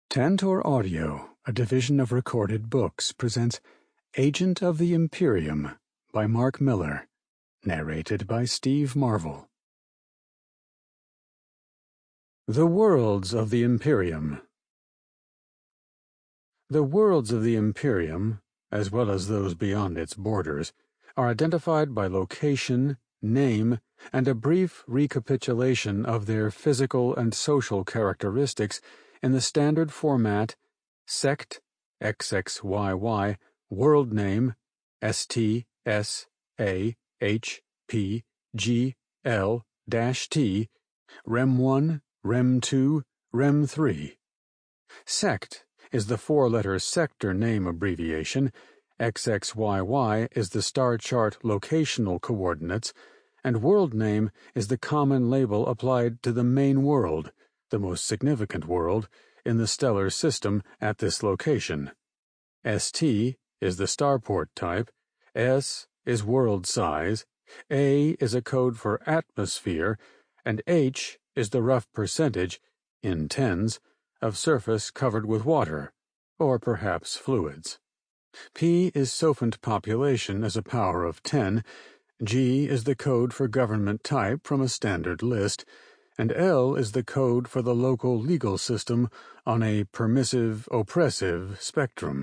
Tantor Audio, a division of Recorded Books, presents Agent of the Imperium by Mark Miller, narrated by Steve Marvel. The Worlds of the Imperium. The worlds of the Imperium, as well as those beyond its borders, are identified by location, name, and a brief recapitulation of their physical and social characteristics in the standard format Sect XXYY World Name ST S A H P G L T Rem 1, Rem 2, Rem 3. Sect is the four-letter sector name abbreviation, XXYY is the star chart locational coordinates, and world name is the common label applied to the main world, the most significant world, in the stellar system at this location. ST is the starport type, S is world size, A is a code for atmosphere, and H is the rough percentage, in tens, of surface covered with water, or perhaps fluids. P is sophont population as a power of 10, G is the code for government type from a standard list, and L is the code for the local legal system on a permissive-oppressive spectrum.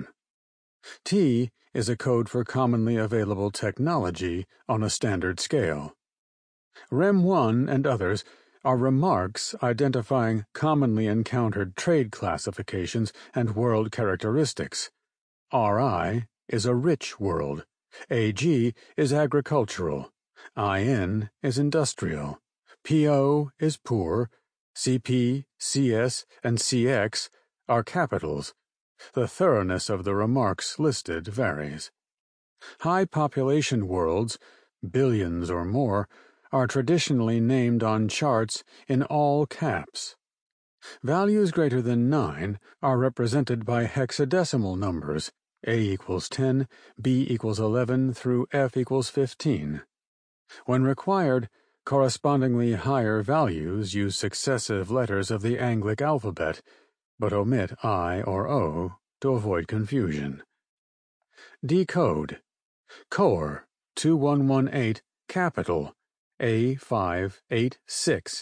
T is a code for commonly available technology on a standard scale. Rem 1 and others are remarks identifying commonly encountered trade classifications and world characteristics. RI is a rich world. AG is agricultural. IN is industrial. PO is poor. CP, CS, and CX are capitals. The thoroughness of the remarks listed varies. High population worlds, billions or more, are traditionally named on charts in all caps. Values greater than 9 are represented by hexadecimal numbers, A equals 10, B equals 11 through F equals 15. When required, correspondingly higher values use successive letters of the Anglic alphabet, but omit I or O to avoid confusion. Decode. Core 2118 capital A586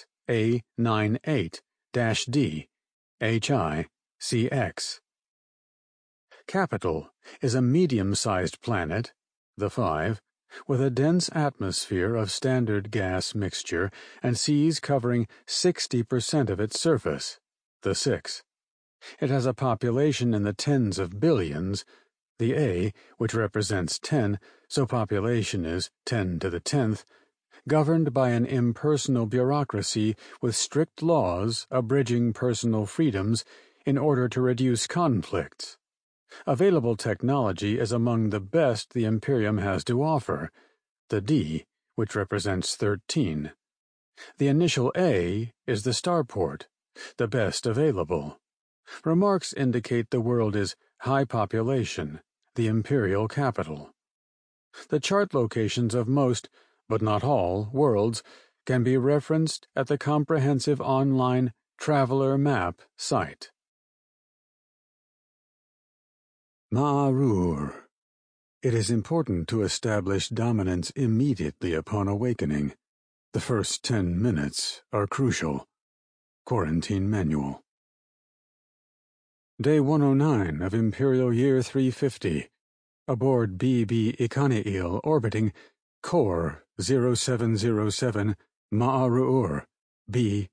A98-D HI CX. Capital is a medium-sized planet, the 5, with a dense atmosphere of standard gas mixture and seas covering 60% of its surface, the 6. It has a population in the tens of billions, the A, which represents 10, so population is 10 to the 10th, governed by an impersonal bureaucracy with strict laws abridging personal freedoms in order to reduce conflicts. Available technology is among the best the Imperium has to offer, the D, which represents 13. The initial A is the starport, the best available. Remarks indicate the world is high population, the imperial capital. The chart locations of most, but not all, worlds can be referenced at the comprehensive online Traveler Map site. Ma'arur. It is important to establish dominance immediately upon awakening. The first 10 minutes are crucial. Quarantine Manual. Day 109 of Imperial Year 350. Aboard BB Ikani'il orbiting Core 0707 Ma'arur B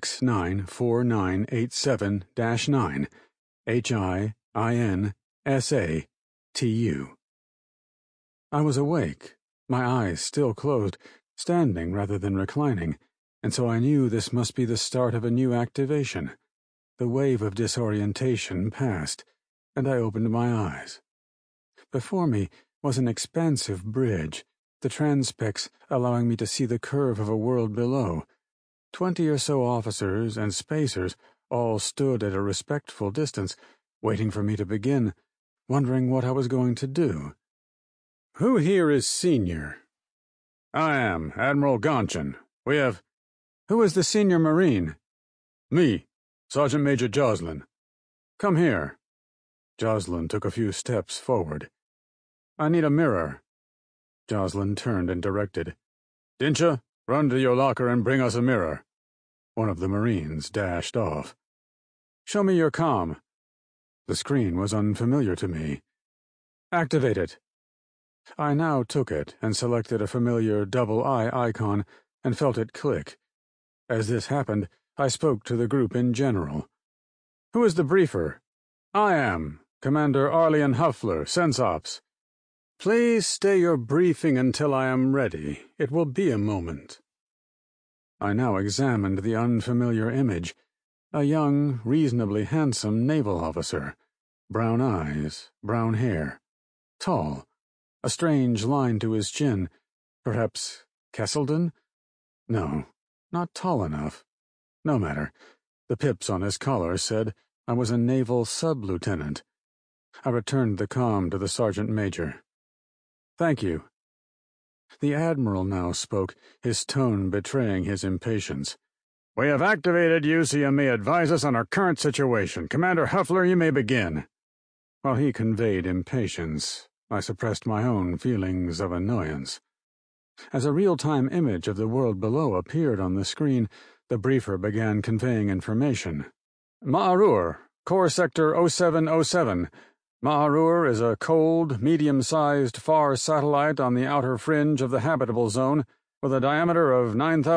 694987-9 HIIN SA TU. I was awake, my eyes still closed, standing rather than reclining, and so I knew this must be the start of a new activation. The wave of disorientation passed, and I opened my eyes. Before me was an expansive bridge, the transpex allowing me to see the curve of a world below. 20 or so officers and spacers all stood at a respectful distance, waiting for me to begin, wondering what I was going to do. Who here is senior? I am, Admiral Gonchin. We have... Who is the senior Marine? Me, Sergeant Major Joslin. Come here. Jocelyn took a few steps forward. I need a mirror. Jocelyn turned and directed. Dincha, run to your locker and bring us a mirror. One of the Marines dashed off. Show me your comm. The screen was unfamiliar to me. Activate it. I now took it and selected a familiar double eye icon and felt it click. As this happened, I spoke to the group in general. Who is the briefer? I am, Commander Arlian Huffler, SensOps. Please stay your briefing until I am ready. It will be a moment. I now examined the unfamiliar image. A young, reasonably handsome naval officer. Brown eyes, brown hair. Tall. A strange line to his chin. Perhaps Kesselden? No, not tall enough. No matter. The pips on his collar said I was a naval sub-lieutenant. I returned the comm to the sergeant major. Thank you. The admiral now spoke, his tone betraying his impatience. We have activated you so you may advise us on our current situation. Commander Huffler, you may begin. While he conveyed impatience, I suppressed my own feelings of annoyance. As a real-time image of the world below appeared on the screen, the briefer began conveying information. Ma'arur, Core Sector 0707. Ma'arur is a cold, medium-sized far satellite on the outer fringe of the habitable zone, with a diameter of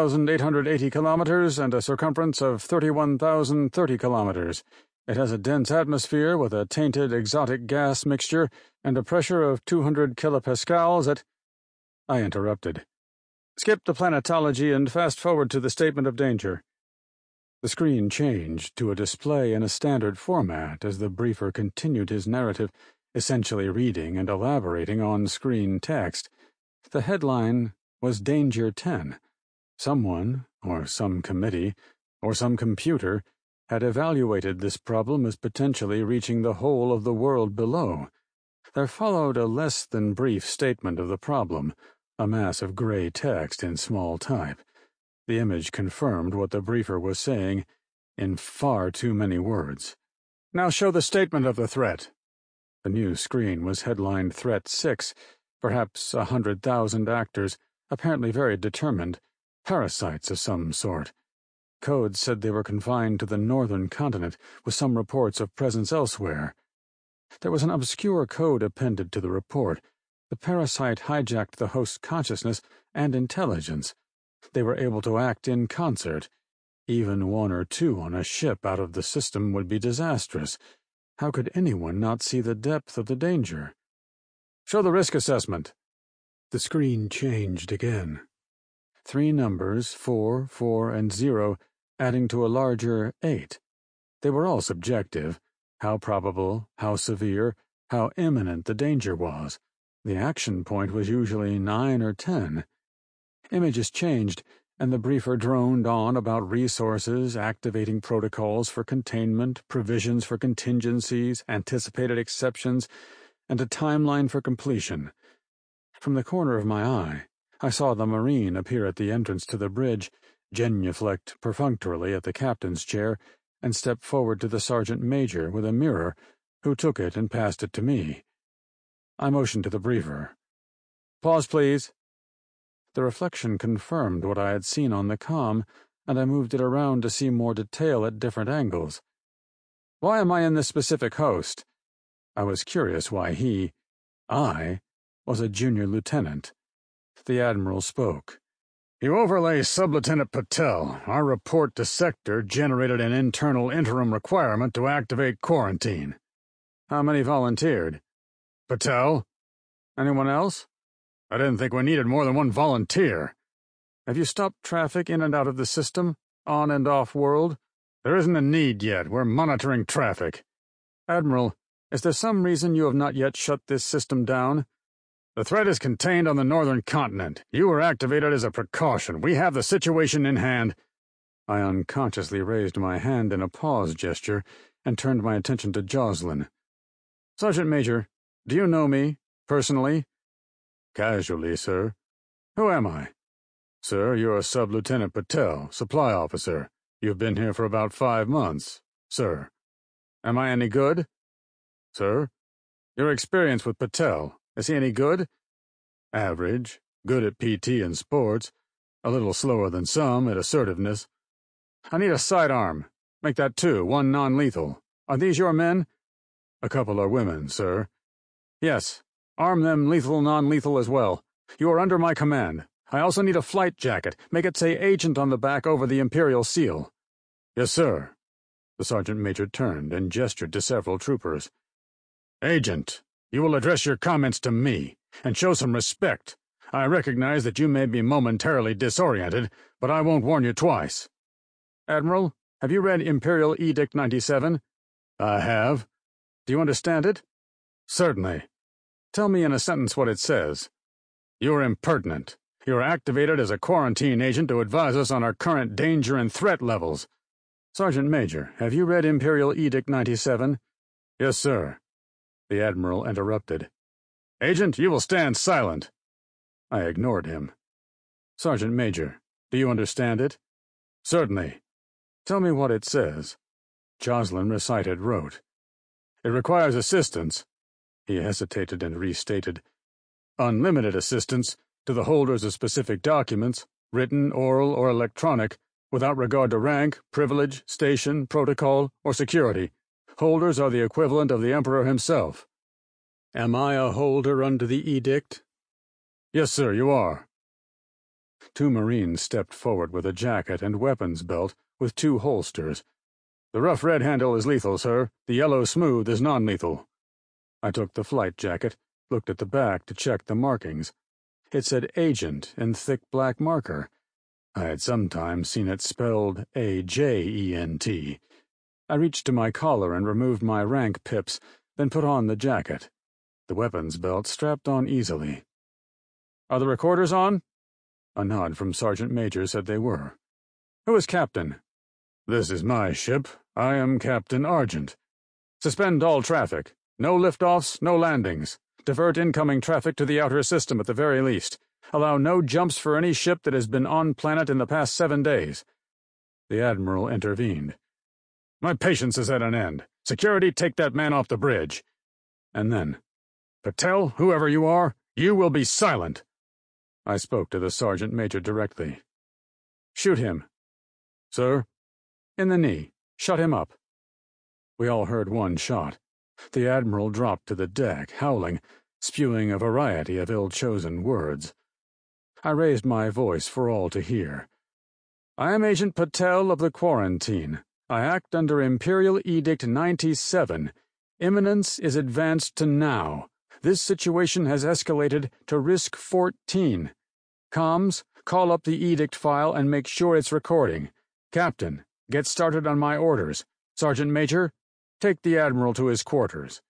9,880 kilometers and a circumference of 31,030 kilometers. It has a dense atmosphere with a tainted exotic gas mixture and a pressure of 200 kilopascals at... I interrupted. Skip the planetology and fast-forward to the statement of danger. The screen changed to a display in a standard format as the briefer continued his narrative, essentially reading and elaborating on screen text. The headline was Danger 10. Someone, or some committee, or some computer, had evaluated this problem as potentially reaching the whole of the world below. There followed a less than brief statement of the problem, a mass of gray text in small type. The image confirmed what the briefer was saying in far too many words. Now show the statement of the threat. The new screen was headlined Threat 6, perhaps 100,000 actors, apparently very determined, parasites of some sort. Codes said they were confined to the northern continent, with some reports of presence elsewhere. There was an obscure code appended to the report. The parasite hijacked the host's consciousness and intelligence. They were able to act in concert. Even one or two on a ship out of the system would be disastrous. How could anyone not see the depth of the danger? Show the risk assessment. The screen changed again. 3 numbers, 4, 4, and 0, adding to a larger 8. They were all subjective. How probable, how severe, how imminent the danger was. The action point was usually 9 or 10. Images changed, and the briefer droned on about resources, activating protocols for containment, provisions for contingencies, anticipated exceptions, and a timeline for completion. From the corner of my eye, I saw the Marine appear at the entrance to the bridge, genuflect perfunctorily at the captain's chair, and step forward to the sergeant major with a mirror, who took it and passed it to me. I motioned to the briefer. Pause, please. The reflection confirmed what I had seen on the comm, and I moved it around to see more detail at different angles. Why am I in this specific host? I was curious why I, was a junior lieutenant. The admiral spoke. You overlay Sub-Lieutenant Patel. Our report to Sector generated an internal interim requirement to activate quarantine. How many volunteered? Patel? Anyone else? I didn't think we needed more than one volunteer. Have you stopped traffic in and out of the system, on and off world? There isn't a need yet. We're monitoring traffic. Admiral, is there some reason you have not yet shut this system down? The threat is contained on the northern continent. You were activated as a precaution. We have the situation in hand. I unconsciously raised my hand in a pause gesture and turned my attention to Jocelyn. Sergeant Major, do you know me, personally? Casually, sir. Who am I? Sir, you're Sub-Lieutenant Patel, supply officer. You've been here for about 5 months, sir. Am I any good? Sir, your experience with Patel, is he any good? Average, good at PT and sports, a little slower than some at assertiveness. I need a sidearm. Make that 2, 1 non-lethal. Are these your men? A couple are women, sir. Yes, arm them lethal, non-lethal as well. You are under my command. I also need a flight jacket. Make it say Agent on the back over the Imperial seal. Yes, sir. The sergeant major turned and gestured to several troopers. Agent, you will address your comments to me, and show some respect. I recognize that you may be momentarily disoriented, but I won't warn you twice. Admiral, have you read Imperial Edict 97? I have. Do you understand it? Certainly. Tell me in a sentence what it says. You're impertinent. You're activated as a quarantine agent to advise us on our current danger and threat levels. Sergeant Major, have you read Imperial Edict 97? Yes, sir. The Admiral interrupted. Agent, you will stand silent. I ignored him. Sergeant Major, do you understand it? Certainly. Tell me what it says. Jocelyn recited wrote. It requires assistance. He hesitated and restated. Unlimited assistance to the holders of specific documents, written, oral, or electronic, without regard to rank, privilege, station, protocol, or security. Holders are the equivalent of the Emperor himself. Am I a holder under the edict? Yes, sir, you are. 2 Marines stepped forward with a jacket and weapons belt with 2 holsters. The rough red handle is lethal, sir. The yellow smooth is non-lethal. I took the flight jacket, looked at the back to check the markings. It said Agent in thick black marker. I had sometimes seen it spelled A-J-E-N-T. I reached to my collar and removed my rank pips, then put on the jacket. The weapons belt strapped on easily. Are the recorders on? A nod from Sergeant Major said they were. Who is Captain? This is my ship. I am Captain Argent. Suspend all traffic. No liftoffs, no landings. Divert incoming traffic to the outer system at the very least. Allow no jumps for any ship that has been on planet in the past 7 days. The Admiral intervened. My patience is at an end. Security, take that man off the bridge. And then, Patel, whoever you are, you will be silent. I spoke to the Sergeant Major directly. Shoot him. Sir? In the knee. Shut him up. We all heard one shot. The Admiral dropped to the deck, howling, spewing a variety of ill-chosen words. I raised my voice for all to hear. I am Agent Patel of the Quarantine. I act under Imperial Edict 97. Imminence is advanced to now. This situation has escalated to Risk 14. Comms, call up the edict file and make sure it's recording. Captain, get started on my orders. Sergeant Major, take the Admiral to his quarters.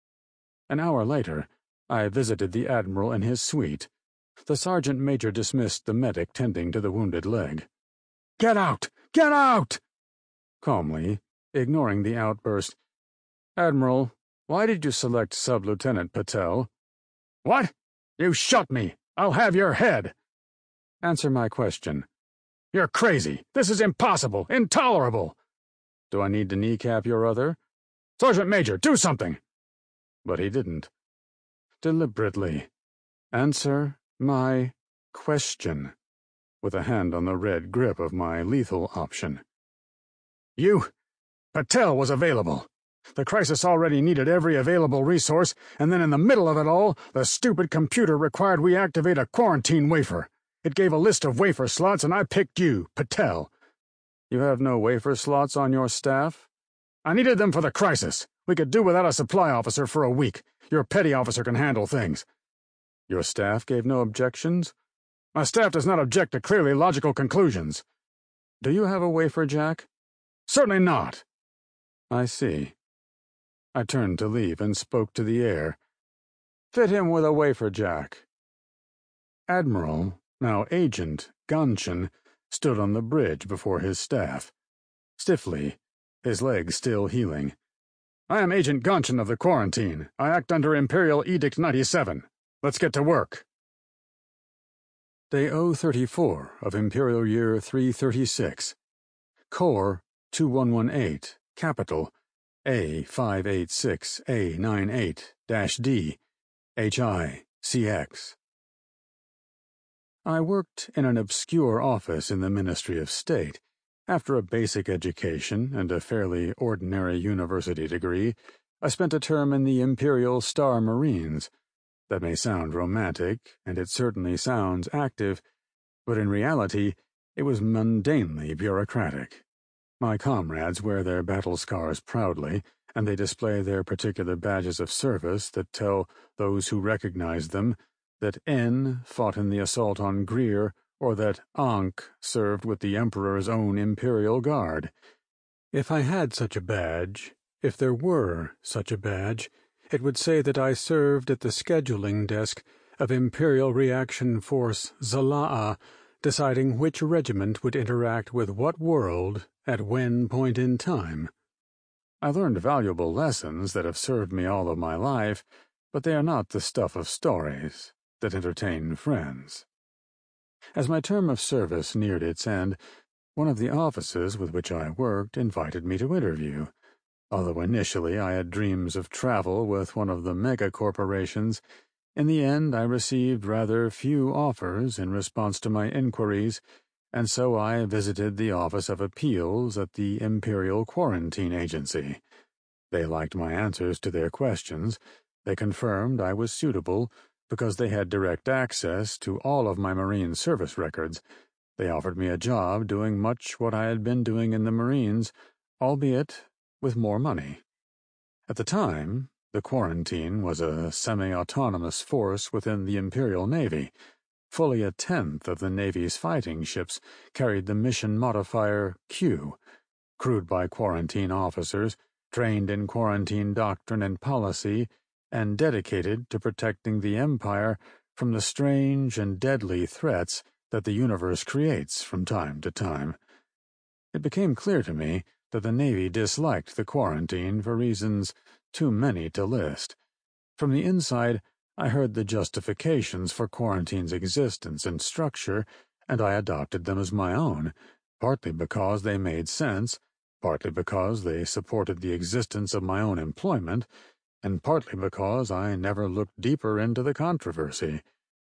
An hour later, I visited the Admiral in his suite. The Sergeant Major dismissed the medic tending to the wounded leg. Get out! Get out! Calmly, ignoring the outburst. Admiral, why did you select Sub-Lieutenant Patel? What? You shot me! I'll have your head! Answer my question. You're crazy! This is impossible! Intolerable! Do I need to kneecap your other? Sergeant Major, do something! But he didn't. Deliberately. Answer my question, with a hand on the red grip of my lethal option. Patel was available. The crisis already needed every available resource, and then in the middle of it all, the stupid computer required we activate a quarantine wafer. It gave a list of wafer slots, and I picked you, Patel. You have no wafer slots on your staff? I needed them for the crisis. We could do without a supply officer for a week. Your petty officer can handle things. Your staff gave no objections? My staff does not object to clearly logical conclusions. Do you have a wafer jack? Certainly not. I see. I turned to leave and spoke to the air. Fit him with a wafer jack. Admiral, now Agent, Ganshin, stood on the bridge before his staff. Stiffly, his legs still healing. I am Agent Ganshin of the Quarantine. I act under Imperial Edict 97. Let's get to work. Day 034 of Imperial Year 336. Core 2118, Capital A586A98-D, HI-CX. I worked in an obscure office in the Ministry of State. After a basic education and a fairly ordinary university degree, I spent a term in the Imperial Star Marines. That may sound romantic, and it certainly sounds active, but in reality, it was mundanely bureaucratic. My comrades wear their battle scars proudly, and they display their particular badges of service that tell those who recognize them that N fought in the assault on Greer, or that Ankh served with the Emperor's own Imperial Guard. If I had such a badge, if there were such a badge, it would say that I served at the scheduling desk of Imperial Reaction Force Zala'a, deciding which regiment would interact with what world at when point in time. I learned valuable lessons that have served me all of my life, but they are not the stuff of stories that entertain friends. As my term of service neared its end, one of the offices with which I worked invited me to interview. Although initially I had dreams of travel with one of the mega-corporations, in the end I received rather few offers in response to my inquiries, and so I visited the Office of Appeals at the Imperial Quarantine Agency. They liked my answers to their questions. They confirmed I was suitable because they had direct access to all of my Marine service records. They offered me a job doing much what I had been doing in the Marines, albeit with more money. At the time, the Quarantine was a semi-autonomous force within the Imperial Navy. Fully a tenth of the Navy's fighting ships carried the mission modifier Q, crewed by Quarantine officers, trained in Quarantine doctrine and policy, and dedicated to protecting the Empire from the strange and deadly threats that the universe creates from time to time. It became clear to me that the Navy disliked the Quarantine for reasons too many to list. From the inside, I heard the justifications for Quarantine's existence and structure, and I adopted them as my own, partly because they made sense, partly because they supported the existence of my own employment, and partly because I never looked deeper into the controversy.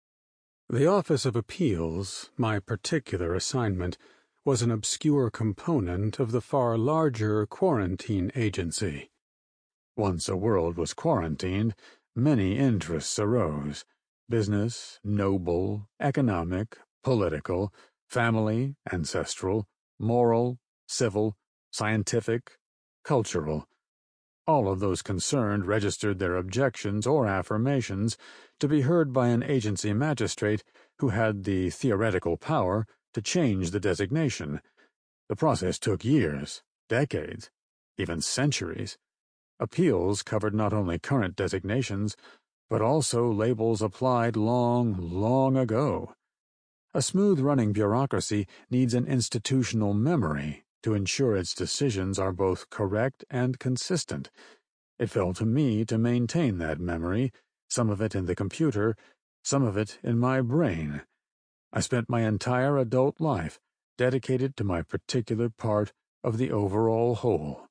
The Office of Appeals, my particular assignment, was an obscure component of the far larger Quarantine Agency. Once a world was quarantined, many interests arose: business, noble, economic, political, family, ancestral, moral, civil, scientific, cultural. All of those concerned registered their objections or affirmations to be heard by an agency magistrate who had the theoretical power to change the designation. The process took years, decades, even centuries. Appeals covered not only current designations, but also labels applied long, long ago. A smooth-running bureaucracy needs an institutional memory to ensure its decisions are both correct and consistent. It fell to me to maintain that memory, some of it in the computer, some of it in my brain. I spent my entire adult life dedicated to my particular part of the overall whole.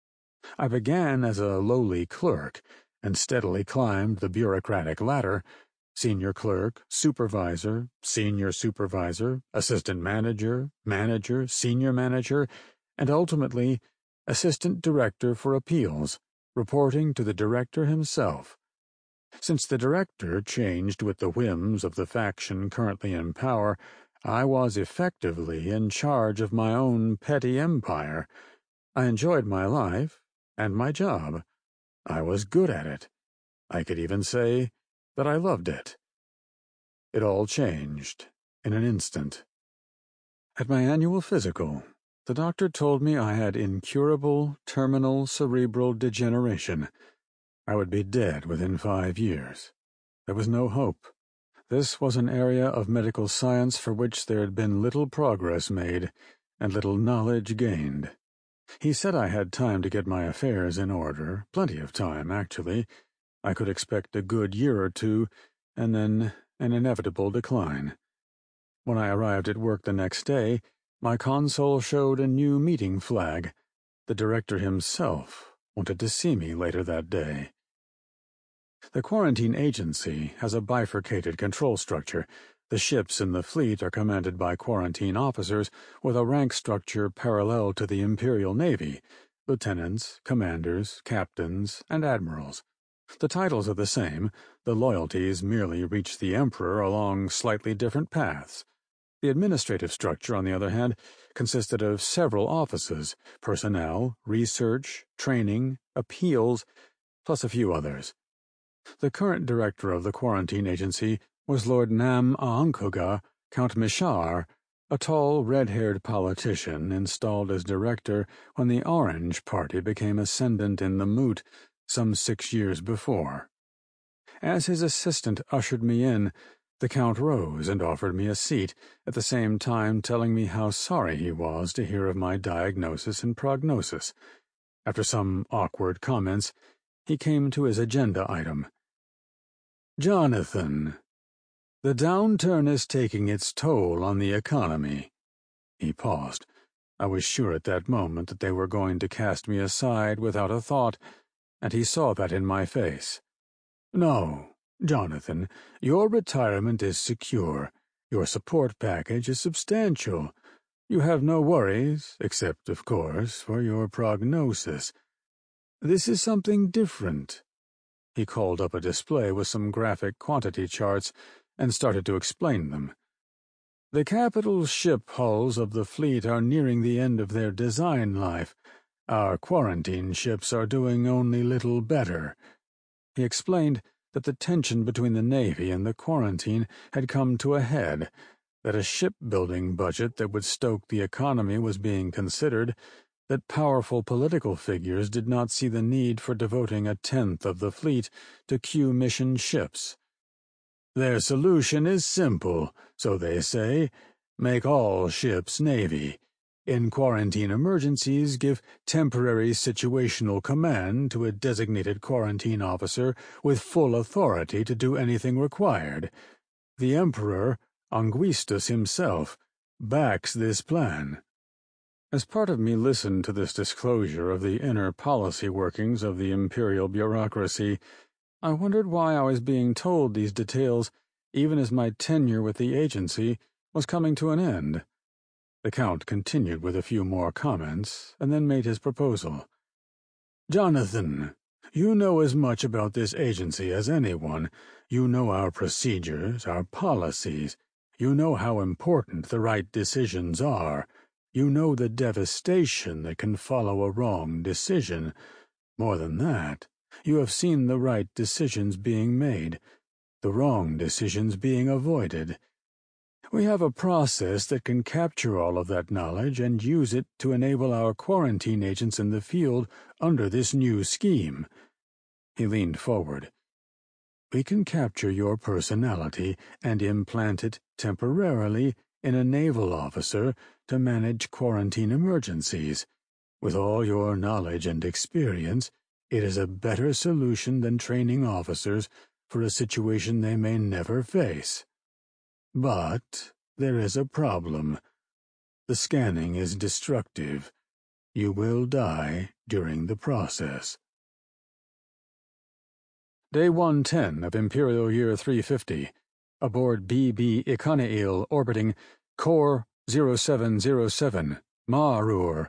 I began as a lowly clerk and steadily climbed the bureaucratic ladder: senior clerk, supervisor, senior supervisor, assistant manager, manager, senior manager, and ultimately assistant director for appeals, reporting to the director himself. Since the director changed with the whims of the faction currently in power, I was effectively in charge of my own petty empire. I enjoyed my life and my job. I was good at it. I could even say that I loved it. It all changed in an instant. At my annual physical, the doctor told me I had incurable terminal cerebral degeneration. I would be dead within 5 years. There was no hope. This was an area of medical science for which there had been little progress made and little knowledge gained. He said I had time to get my affairs in order, plenty of time, actually. I could expect a good year or two, and then an inevitable decline. When I arrived at work the next day, my console showed a new meeting flag. The director himself wanted to see me later that day. The Quarantine Agency has a bifurcated control structure. The ships in the fleet are commanded by quarantine officers with a rank structure parallel to the Imperial Navy: lieutenants, commanders, captains, and admirals. The titles are the same, the loyalties merely reach the Emperor along slightly different paths. The administrative structure, on the other hand, consisted of several offices: personnel, research, training, appeals, plus a few others. The current director of the Quarantine Agency was Lord Nam Aangkuga, Count Mishar, a tall, red-haired politician installed as director when the Orange Party became ascendant in the moot some 6 years before. As his assistant ushered me in, the Count rose and offered me a seat, at the same time telling me how sorry he was to hear of my diagnosis and prognosis. After some awkward comments, he came to his agenda item. "Jonathan, the downturn is taking its toll on the economy." He paused. I was sure at that moment that they were going to cast me aside without a thought, and he saw that in my face. "No, Jonathan, your retirement is secure. Your support package is substantial. You have no worries, except, of course, for your prognosis. This is something different." He called up a display with some graphic quantity charts and started to explain them. "The capital ship hulls of the fleet are nearing the end of their design life. Our quarantine ships are doing only little better." He explained that the tension between the Navy and the Quarantine had come to a head, that a shipbuilding budget that would stoke the economy was being considered, that powerful political figures did not see the need for devoting 1/10 of the fleet to Q-mission ships. "Their solution is simple, so they say: make all ships Navy. In quarantine emergencies, give temporary situational command to a designated quarantine officer with full authority to do anything required. The Emperor, Anguistus himself, backs this plan." As part of me listened to this disclosure of the inner policy workings of the imperial bureaucracy, I wondered why I was being told these details even as my tenure with the agency was coming to an end. The Count continued with a few more comments, and then made his proposal. "Jonathan, you know as much about this agency as anyone. You know our procedures, our policies. You know how important the right decisions are. You know the devastation that can follow a wrong decision. More than that, you have seen the right decisions being made, the wrong decisions being avoided. We have a process that can capture all of that knowledge and use it to enable our quarantine agents in the field under this new scheme." He leaned forward. "We can capture your personality and implant it temporarily in a naval officer to manage quarantine emergencies. With all your knowledge and experience, it is a better solution than training officers for a situation they may never face. But there is a problem. The scanning is destructive. You will die during the process." Day 110 of Imperial Year 350, aboard BB Ikanail orbiting Core 0707, Ma'arur,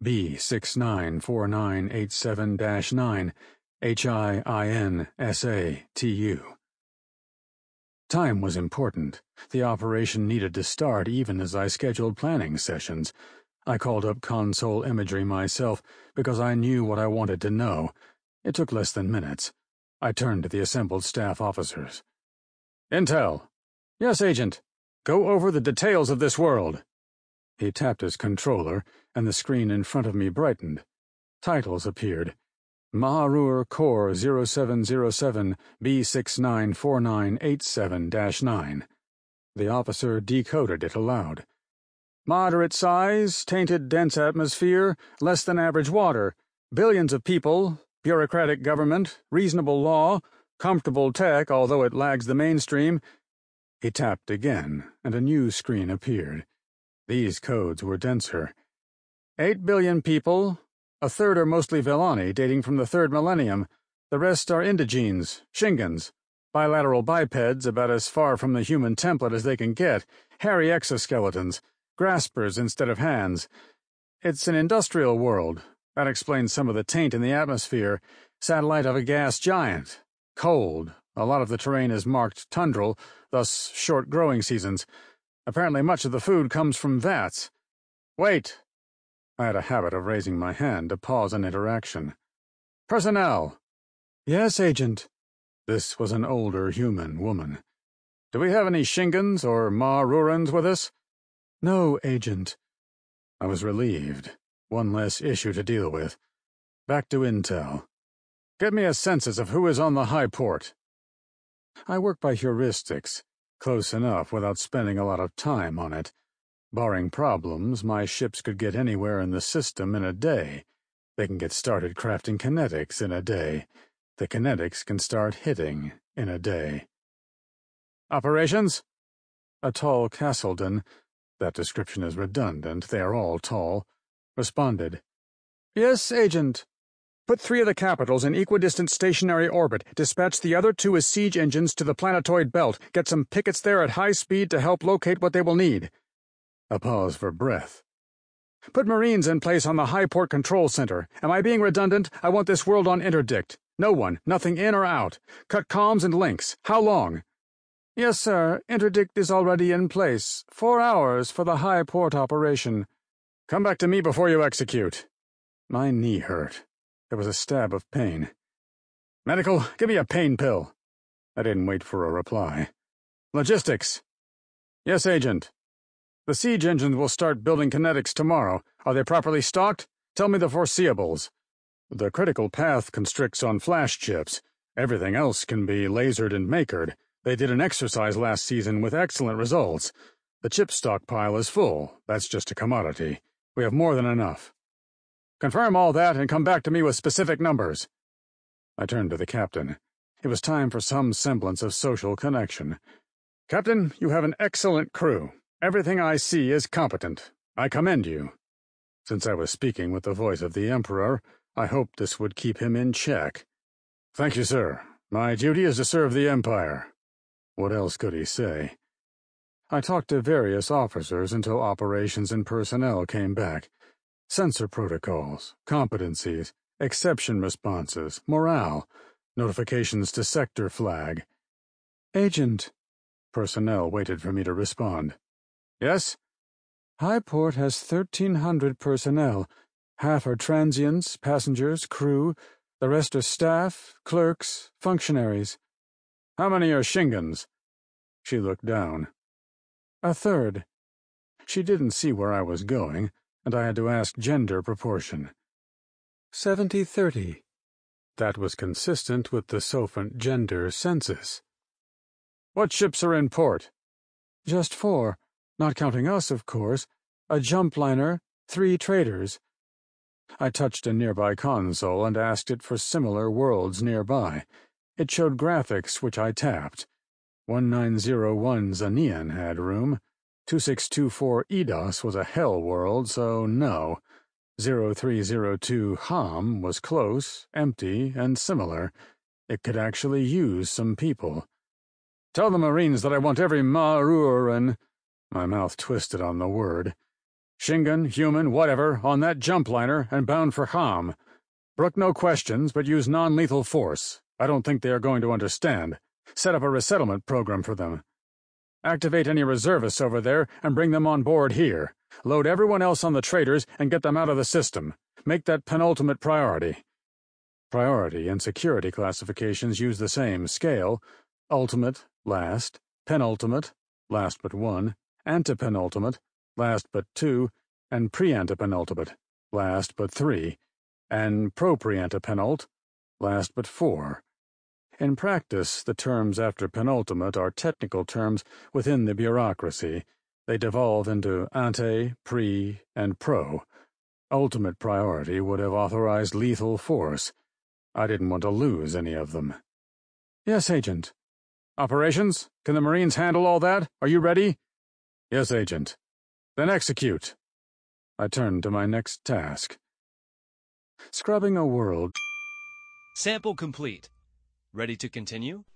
B694987-9, HIINSATU. Time was important. The operation needed to start even as I scheduled planning sessions. I called up console imagery myself because I knew what I wanted to know. It took less than minutes. I turned to the assembled staff officers. "Intel." "Yes, Agent. Go over the details of this world." He tapped his controller, and the screen in front of me brightened. Titles appeared. Ma'arur Core 0707 B694987-9. The officer decoded it aloud. "Moderate size, tainted dense atmosphere, less than average water, billions of people, bureaucratic government, reasonable law, comfortable tech although it lags the mainstream." He tapped again, and a new screen appeared. These codes were denser. 8 billion people, A third are mostly Vellani, dating from the 3rd millennium. The rest are indigenes, Shingans, bilateral bipeds about as far from the human template as they can get, hairy exoskeletons, graspers instead of hands. It's an industrial world. That explains some of the taint in the atmosphere. Satellite of a gas giant. Cold. A lot of the terrain is marked tundral, thus short growing seasons. Apparently much of the food comes from vats. Wait! I had a habit of raising my hand to pause an interaction. Personnel! Yes, Agent. This was an older human woman. Do we have any Shingans or Ma-Rurans with us? No, Agent. I was relieved. One less issue to deal with. Back to intel. Get me a census of who is on the high port. I work by heuristics, close enough without spending a lot of time on it. Barring problems, my ships could get anywhere in the system in a day. They can get started crafting kinetics in a day. The kinetics can start hitting in a day. Operations? A tall Castleton, that description is redundant, they are all tall, responded. Yes, Agent. Put 3 of the capitals in equidistant stationary orbit. Dispatch the other 2 as siege engines to the planetoid belt. Get some pickets there at high speed to help locate what they will need. A pause for breath. Put Marines in place on the high port control center. Am I being redundant? I want this world on interdict. No one, nothing in or out. Cut comms and links. How long? Yes, sir. Interdict is already in place. 4 hours for the high port operation. Come back to me before you execute. My knee hurt. There was a stab of pain. Medical, give me a pain pill. I didn't wait for a reply. Logistics. Yes, Agent. The siege engines will start building kinetics tomorrow. Are they properly stocked? Tell me the foreseeables. The critical path constricts on flash chips. Everything else can be lasered and makered. They did an exercise last season with excellent results. The chip stockpile is full. That's just a commodity. We have more than enough. Confirm all that and come back to me with specific numbers. I turned to the captain. It was time for some semblance of social connection. Captain, you have an excellent crew. Everything I see is competent. I commend you. Since I was speaking with the voice of the Emperor, I hoped this would keep him in check. Thank you, sir. My duty is to serve the Empire. What else could he say? I talked to various officers until operations and personnel came back. Sensor protocols, competencies, exception responses, morale, notifications to sector flag. Agent. Personnel waited for me to respond. Yes? High port has 1,300 personnel. Half are transients, passengers, crew. The rest are staff, clerks, functionaries. How many are Shingans? She looked down. A third. She didn't see where I was going, and I had to ask gender proportion. 70-30. That was consistent with the Sophont gender census. What ships are in port? Just 4, not counting us, of course. A jump liner, 3 traders. I touched a nearby console and asked it for similar worlds nearby. It showed graphics, which I tapped. 1901 Zanian had room. 2624 EDOS was a hell world, so no. 0302 Ham was close, empty, and similar. It could actually use some people. Tell the Marines that I want every Ma-Ruran. My mouth twisted on the word. Shingan, human, whatever, on that jump liner and bound for Ham. Brook no questions, but use non-lethal force. I don't think they are going to understand. Set up a resettlement program for them. Activate any reservists over there and bring them on board here. Load everyone else on the traders and get them out of the system. Make that penultimate priority. Priority and security classifications use the same scale. Ultimate, last, penultimate, last but 1, antepenultimate, last but 2, and pre-antepenultimate, last but 3, and pro-pre-antepenult, last but 4. In practice, the terms after penultimate are technical terms within the bureaucracy. They devolve into ante, pre, and pro. Ultimate priority would have authorized lethal force. I didn't want to lose any of them. Yes, Agent. Operations? Can the Marines handle all that? Are you ready? Yes, Agent. Then execute. I turned to my next task. Scrubbing a world. Sample complete. Ready to continue?